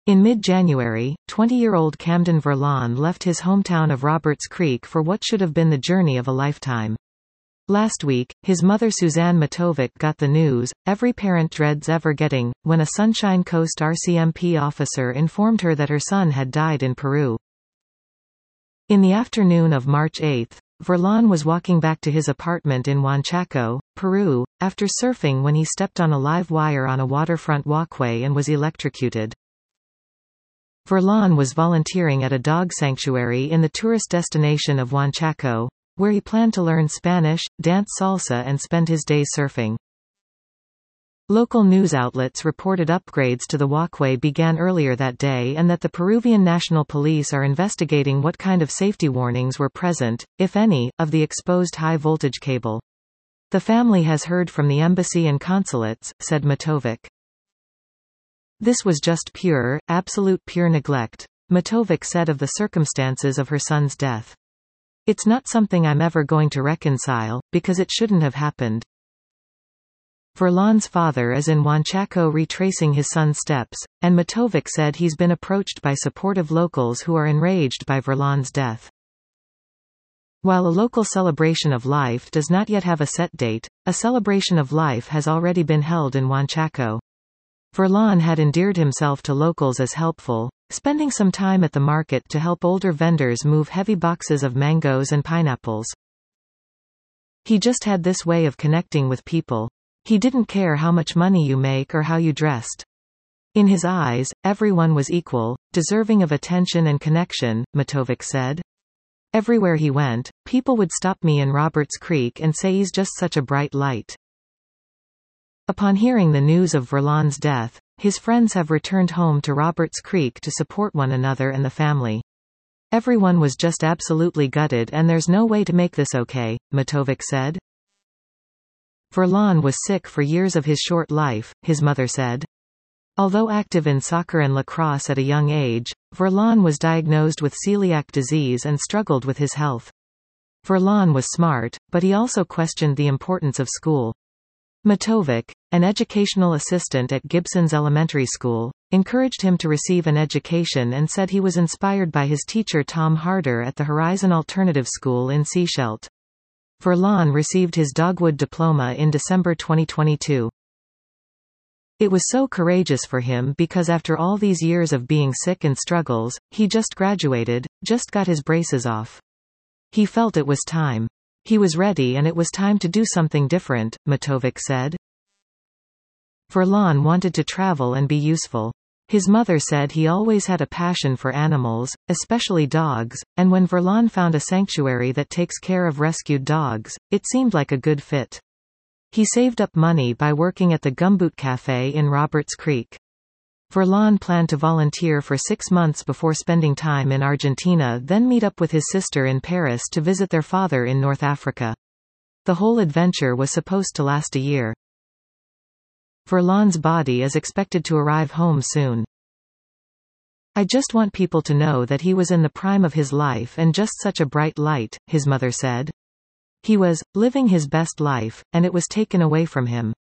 In mid-January, 20-year-old Camden Verlaine left his hometown of Roberts Creek for what should have been the journey of a lifetime. Last week, his mother Suzanne Matovic got the news, every parent dreads ever getting, when a Sunshine Coast RCMP officer informed her that her son had died in Peru. In the afternoon of March 8, Verlaine was walking back to his apartment in Huanchaco, Peru, after surfing when he stepped on a live wire on a waterfront walkway and was electrocuted. Verlaine was volunteering at a dog sanctuary in the tourist destination of Huanchaco, where he planned to learn Spanish, dance salsa and spend his days surfing. Local news outlets reported upgrades to the walkway began earlier that day and that the Peruvian National Police are investigating what kind of safety warnings were present, if any, of the exposed high-voltage cable. The family has heard from the embassy and consulates, said Matovic. This was just pure, absolute pure neglect, Matovic said of the circumstances of her son's death. It's not something I'm ever going to reconcile, because it shouldn't have happened. Verlaine's father is in Huanchaco retracing his son's steps, and Matovic said he's been approached by supportive locals who are enraged by Verlaine's death. While a local celebration of life does not yet have a set date, a celebration of life has already been held in Huanchaco. Verlaine had endeared himself to locals as helpful, spending some time at the market to help older vendors move heavy boxes of mangoes and pineapples. He just had this way of connecting with people. He didn't care how much money you make or how you dressed. In his eyes, everyone was equal, deserving of attention and connection, Matovic said. Everywhere he went, people would stop me in Roberts Creek and say he's just such a bright light. Upon hearing the news of Verlaine's death, his friends have returned home to Roberts Creek to support one another and the family. Everyone was just absolutely gutted and there's no way to make this okay, Matovic said. Verlaine was sick for years of his short life, his mother said. Although active in soccer and lacrosse at a young age, Verlaine was diagnosed with celiac disease and struggled with his health. Verlaine was smart, but he also questioned the importance of school. Matovic, an educational assistant at Gibson's Elementary School, encouraged him to receive an education and said he was inspired by his teacher Tom Harder at the Horizon Alternative School in Sechelt. Verlaine received his Dogwood diploma in December 2022. It was so courageous for him because after all these years of being sick and struggles, he just graduated, just got his braces off. He felt it was time. He was ready and it was time to do something different, Matovic said. Verlaine wanted to travel and be useful. His mother said he always had a passion for animals, especially dogs, and when Verlaine found a sanctuary that takes care of rescued dogs, it seemed like a good fit. He saved up money by working at the Gumboot Cafe in Roberts Creek. Verlaine planned to volunteer for 6 months before spending time in Argentina, then meet up with his sister in Paris to visit their father in North Africa. The whole adventure was supposed to last a year. Verlaine's body is expected to arrive home soon. I just want people to know that he was in the prime of his life and just such a bright light, his mother said. He was living his best life, and it was taken away from him.